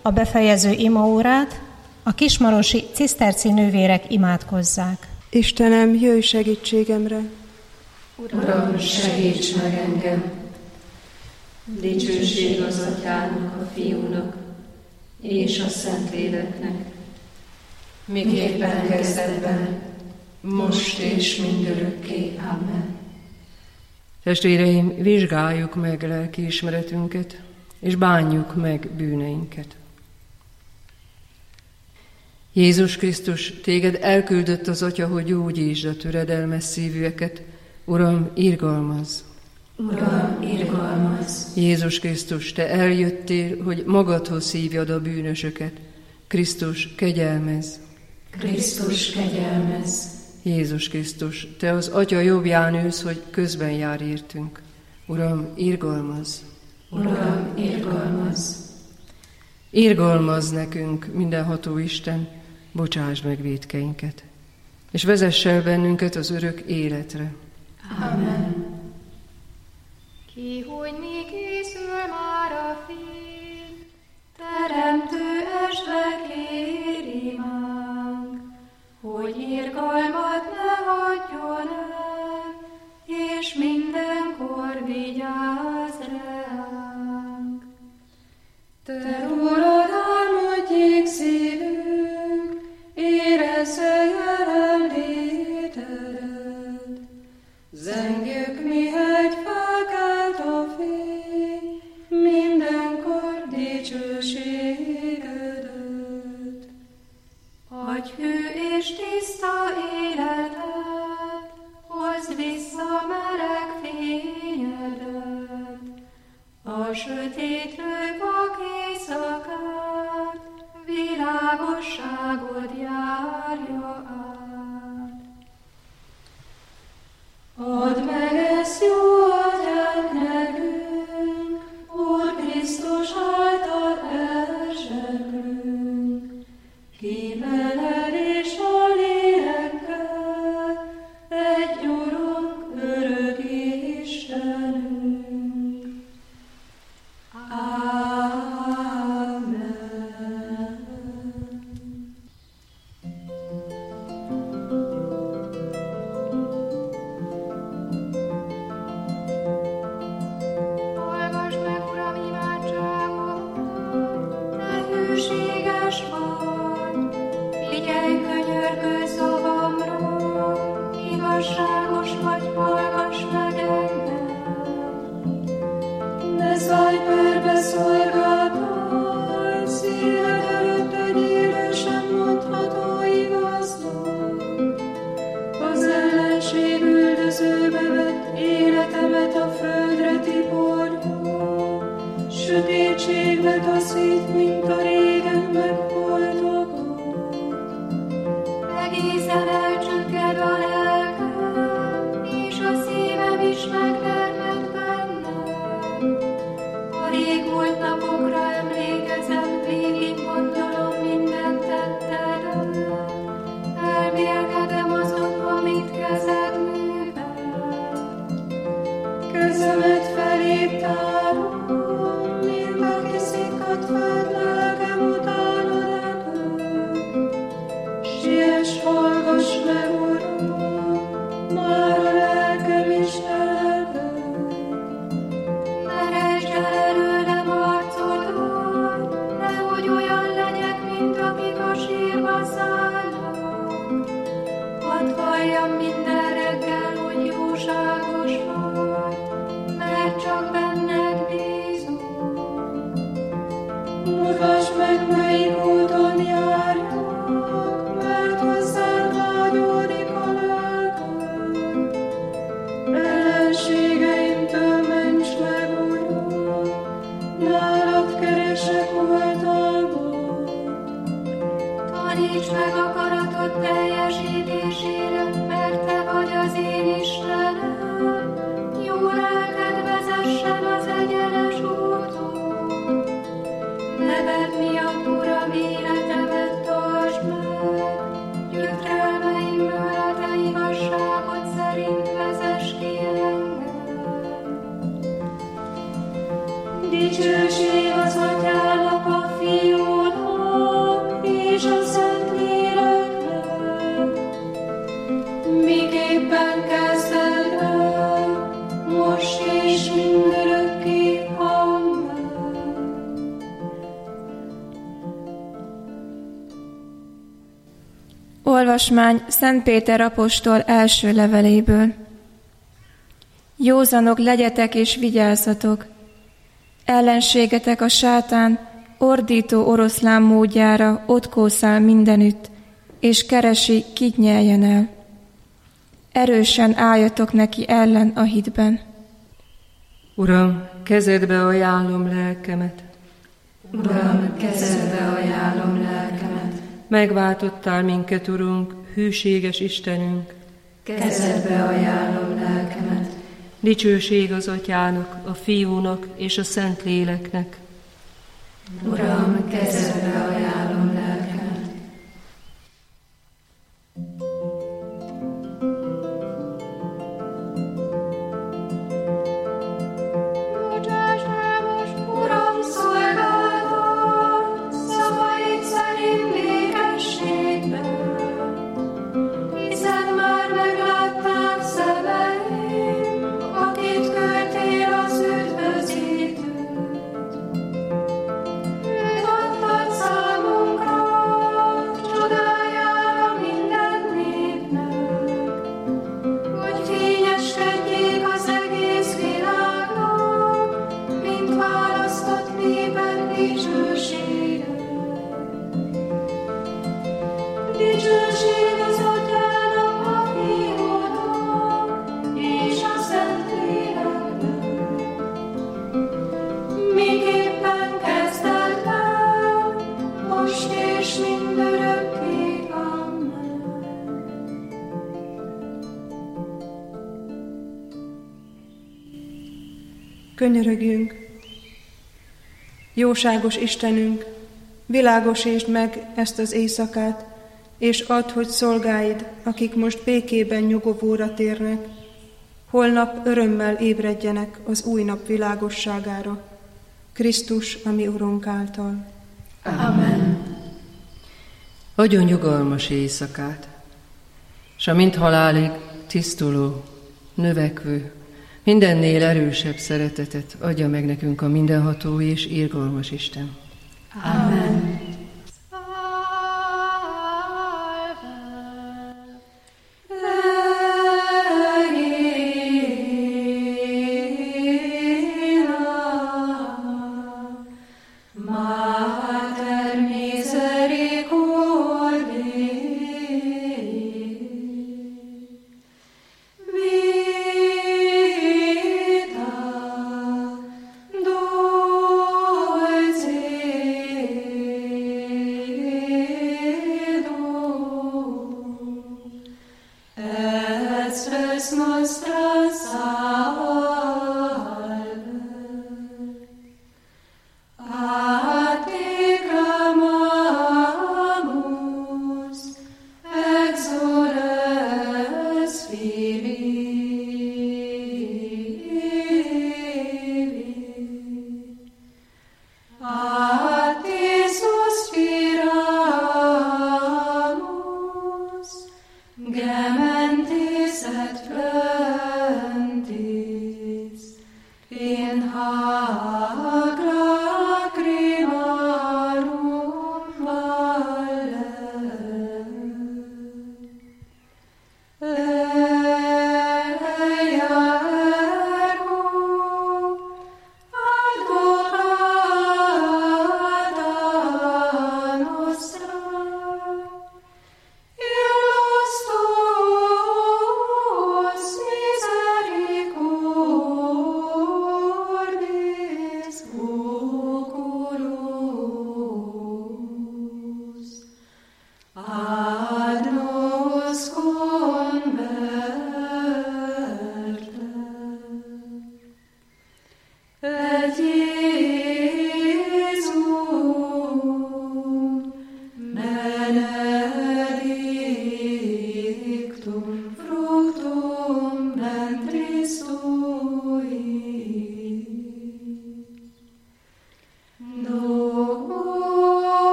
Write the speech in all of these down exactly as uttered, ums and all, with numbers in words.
a befejező imaórát a kismarosi ciszterci nővérek imádkozzák. Istenem, jöjj segítségemre! Uram, segíts meg engem! Dicsőség az Atyának, a Fiúnak és a Szentléleknek, miképpen kezdetben, most és mindörökké. Amen. Testvéreim, vizsgáljuk meg lelkiismeretünket, és bánjuk meg bűneinket. Jézus Krisztus, téged elküldött az Atya, hogy gyógyítsd a töredelmes szívűeket. Uram, irgalmazz! Uram, irgalmazz! Jézus Krisztus, te eljöttél, hogy magadhoz hívjad a bűnösöket. Krisztus, kegyelmezz! Krisztus, kegyelmezz! Jézus Krisztus, te az Atya jobbján ülsz, hogy közben jár értünk. Uram, irgalmazz! Uram, irgalmazz! Irgalmazz nekünk, mindenható Isten, bocsáss meg vétkeinket, és vezess el bennünket az örök életre. Amen. Ki, hogy mi készül már a fény, teremtő esve kér imánk, hogy irgalmat ne hagyjon el, és mindenkor vigyázz ránk. Te rólad álmodjék szívünk, érezze jelenlétedet, zengjük, mihelyt felkelt a fény, mindenkor dicsőségedet. Adj hű és tiszta életet, hozd vissza meleg fényedet, a sötétlő vak éjszakát, világosságod járja át. Add meg ezt jó Atyánk nekünk, Úr Krisztus által elzseklünk, kiveled és a lélekkel, egy Urunk, örök Istenünk. Amen. Hallgass meg, Uram, imádságomat, te hűséges vagy, figyelj könyörgő szavamra, igazságos vagy, hallgass meg engem. Ne szállj perbe szolgáltaj, szíved előtt egy élő sem mondható igaznak. Az ellenség üldözőbe vett életemet a földre tiporja, sötétségbe taszít, mint a régen megholtakat. Egészen elcsügged a lelkem, és a szívem is megtermett bennem. A régmúlt napokra emlékezem, végig gondolom minden tettedet. Elmélkedem azon, amit kezed művel. Kezemet feléd tárom, mint aki szikkadt föld, lelkem utána repül. Siess, hallgass meg, Uram, már a lelkem is telel. Ne rejtsd el előlem arcodat, nehogy olyan legyek, mint akik a sírba szállnak. Hadd halljam minden reggel, hogy jóságos vagy, mert csak benned bízom. Mutasd meg, melyik úton járjak, mert hozzád vágyódik a lelkem. Ellenségeimtől ments meg, Uram, nálad keresek oltalmat. Taníts meg akaratod teljesítésére, mert te vagy az én Istenem. Jó lelked vezessen az egyenes úton. Neved miatt, Uram, életemet tartsd meg, gyötrelmeimből a te igazságod szerint vezess ki engem. Dicsőség az Atyának, a Fiúnak Olvasmány Szent Péter apostol első leveléből. Józanok legyetek és vigyázzatok! Ellenségetek a sátán ordító oroszlán módjára ott kószál mindenütt, és keresi, kit nyeljen el. Erősen álljatok neki ellen a hitben. Uram, kezedbe ajánlom lelkemet. Uram, kezedbe ajánlom lelkemet. Megváltottál minket, Urunk, hűséges Istenünk. Kezedbe ajánlom lelkemet. Dicsőség az Atyának, a Fiúnak és a Szentléleknek. Uram, kezedbe ajánlom lelkemet. Könyörögjünk! Jóságos Istenünk, világosítsd meg ezt az éjszakát, és add, hogy szolgáid, akik most békében nyugovóra térnek, holnap örömmel ébredjenek az új nap világosságára, Krisztus, a mi Urunk által. Amen. Adjon nyugalmas éjszakát, s a mint halálig tisztuló, növekvő, mindennél erősebb szeretetet adja meg nekünk a mindenható és irgalmas Isten. Amen. Dulce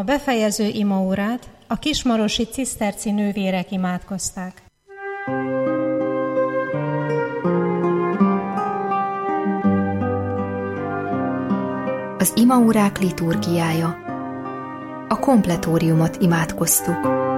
befejező imaórát a kismarosi ciszterci nővérek imádkozták. Az imaórák liturgiája. A kompletóriumot imádkoztuk.